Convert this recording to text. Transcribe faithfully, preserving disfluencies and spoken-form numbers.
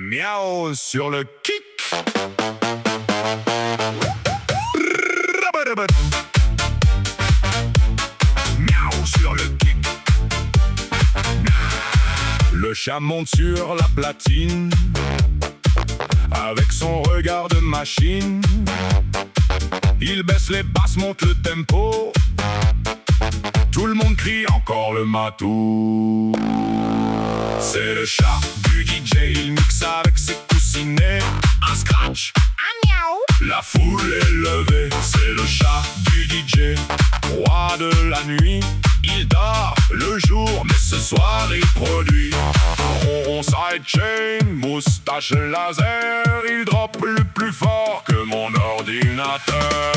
Miaou sur le kick. Miaou sur le kick. Le chat monte sur la platine avec son regard de machine. Il baisse les basses, monte le tempo. Tout le monde crie encore le matou. C'est le chat du D J, il mixe avec ses coussinets. Un scratch, un miaou. La foule est levée, c'est le chat du D J, roi de la nuit. Il dort le jour, mais ce soir il produit. Ronron sidechain, moustache laser, il drop le plus fort que mon ordinateur.